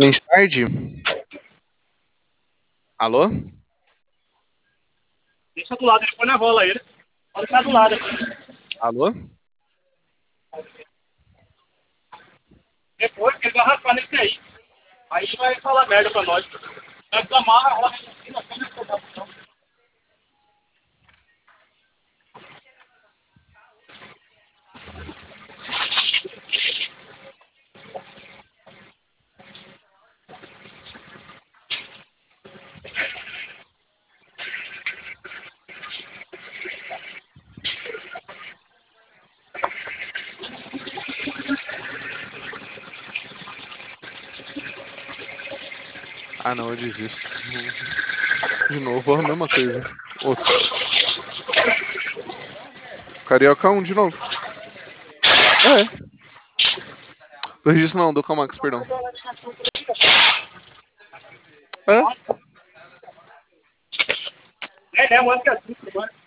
Mais tarde? Alô? Deixa do lado, ele põe na bola ele. Pode ficar do lado. Alô? Depois ele vai raspar nesse aí. Aí vai falar merda pra nós. Vai desamarra, roda em cima, assim, na Ah, não, eu desisto. De novo, a mesma coisa. Outro. Carioca 1 de novo. É. Do registro não, do Calmax, perdão. É? É, né? Mano, que é assim, mano.